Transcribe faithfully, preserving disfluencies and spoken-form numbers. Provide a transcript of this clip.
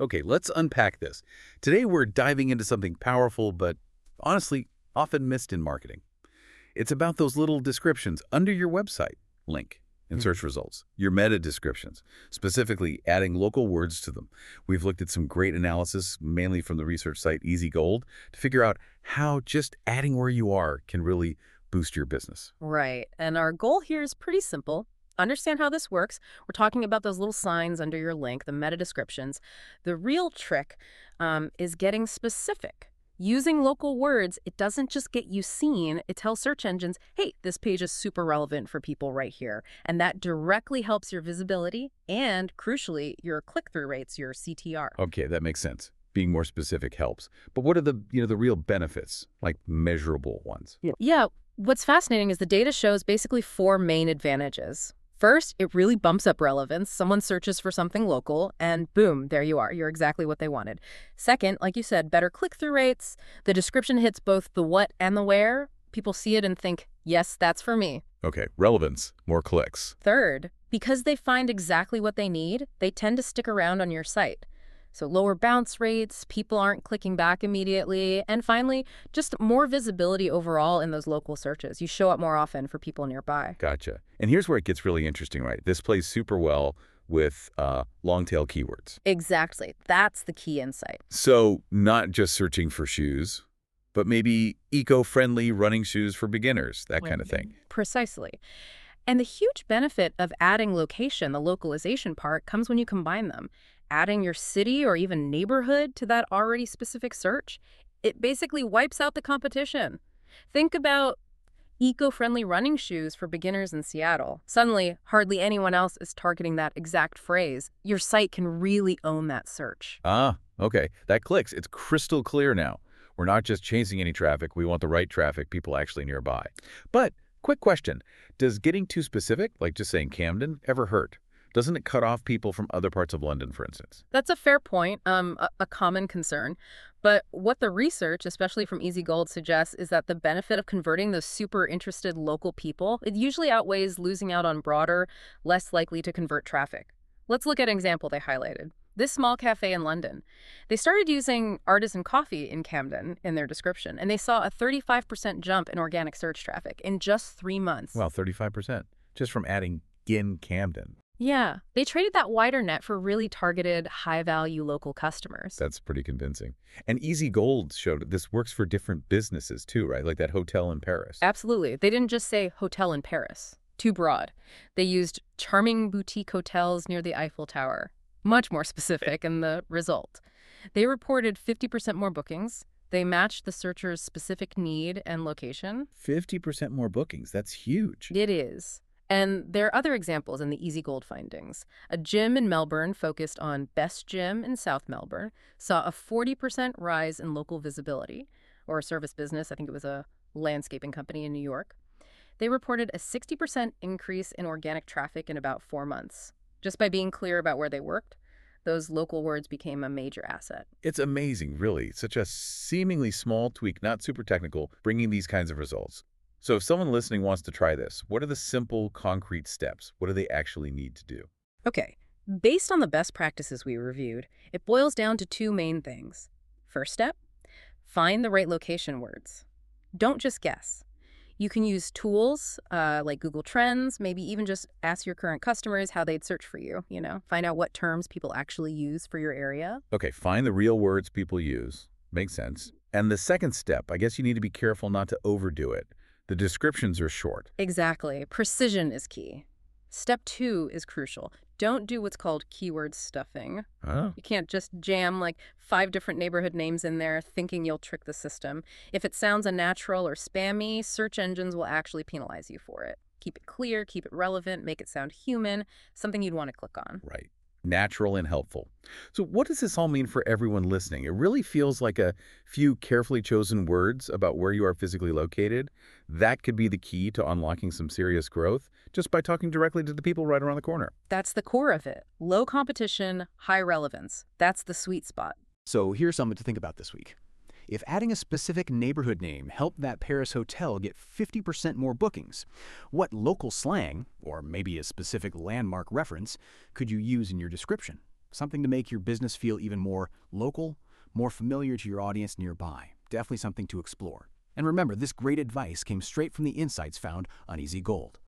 Okay, let's unpack this. Today we're diving into something powerful, but honestly, often missed in marketing. It's about those little descriptions under your website link in Mhm. search results, your meta descriptions, specifically adding local words to them. We've looked at some great analysis, mainly from the research site Easy Gold, to figure out how just adding where you are can really boost your business. Right. And our goal here is pretty simple. Understand how this works. We're talking about those little signs under your link, the meta descriptions. The real trick um, is getting specific. Using local words, it doesn't just get you seen, it tells search engines, hey, this page is super relevant for people right here. And that directly helps your visibility and, crucially, your click-through rates, your C T R. Okay, that makes sense. Being more specific helps. But what are the, you know, the real benefits, like measurable ones? Yeah. Yeah, what's fascinating is the data shows basically four main advantages. First, it really bumps up relevance. Someone searches for something local, and boom, there you are. You're exactly what they wanted. Second, like you said, better click-through rates. The description hits both the what and the where. People see it and think, yes, that's for me. Okay, relevance, more clicks. Third, because they find exactly what they need, they tend to stick around on your site. So lower bounce rates, people aren't clicking back immediately, and finally, just more visibility overall in those local searches. You show up more often for people nearby. Gotcha. And here's where it gets really interesting, right? This plays super well with uh, long-tail keywords. Exactly. That's the key insight. So not just searching for shoes, but maybe eco-friendly running shoes for beginners, that kind of thing. Precisely. And the huge benefit of adding location, the localization part, comes when you combine them. Adding your city or even neighborhood to that already specific search, it basically wipes out the competition. Think about eco-friendly running shoes for beginners in Seattle. Suddenly, hardly anyone else is targeting that exact phrase. Your site can really own that search. Ah, okay. That clicks. It's crystal clear now. We're not just chasing any traffic. We want the right traffic, people actually nearby. But quick question. Does getting too specific, like just saying Camden, ever hurt? Doesn't it cut off people from other parts of London, for instance? That's a fair point, um, a, a common concern. But what the research, especially from Easy Gold, suggests is that the benefit of converting those super interested local people, it usually outweighs losing out on broader, less likely to convert traffic. Let's look at an example they highlighted. This small cafe in London. They started using artisan coffee in Camden in their description, and they saw a thirty-five percent jump in organic search traffic in just three months. Well, thirty-five percent, just from adding in Camden. Yeah, they traded that wider net for really targeted, high-value local customers. That's pretty convincing. And Easy Gold showed this works for different businesses too, right? Like that hotel in Paris. Absolutely. They didn't just say hotel in Paris. Too broad. They used charming boutique hotels near the Eiffel Tower. Much more specific in the result. They reported fifty percent more bookings. They matched the searcher's specific need and location. fifty percent more bookings. That's huge. It is. And there are other examples in the Easy Gold findings. A gym in Melbourne focused on best gym in South Melbourne saw a forty percent rise in local visibility, or a service business, I think it was a landscaping company in New York. They reported a sixty percent increase in organic traffic in about four months. Just by being clear about where they worked, those local words became a major asset. It's amazing, really. Such a seemingly small tweak, not super technical, bringing these kinds of results. So if someone listening wants to try this, what are the simple, concrete steps? What do they actually need to do? Okay, based on the best practices we reviewed, it boils down to two main things. First step, find the right location words. Don't just guess. You can use tools uh, like Google Trends, maybe even just ask your current customers how they'd search for you, you know, find out what terms people actually use for your area. Okay, find the real words people use. Makes sense. And the second step, I guess you need to be careful not to overdo it. The descriptions are short. Exactly. Precision is key. Step two is crucial. Don't do what's called keyword stuffing. Oh. You can't just jam like five different neighborhood names in there thinking you'll trick the system. If it sounds unnatural or spammy, search engines will actually penalize you for it. Keep it clear, keep it relevant, make it sound human, something you'd want to click on. Right. Natural and helpful. So what does this all mean for everyone listening? It really feels like a few carefully chosen words about where you are physically located. That could be the key to unlocking some serious growth just by talking directly to the people right around the corner. That's the core of it. Low competition, high relevance. That's the sweet spot. So here's something to think about this week. If adding a specific neighborhood name helped that Paris hotel get fifty percent more bookings, what local slang, or maybe a specific landmark reference, could you use in your description? Something to make your business feel even more local, more familiar to your audience nearby. Definitely something to explore. And remember, this great advice came straight from the insights found on Easy Gold.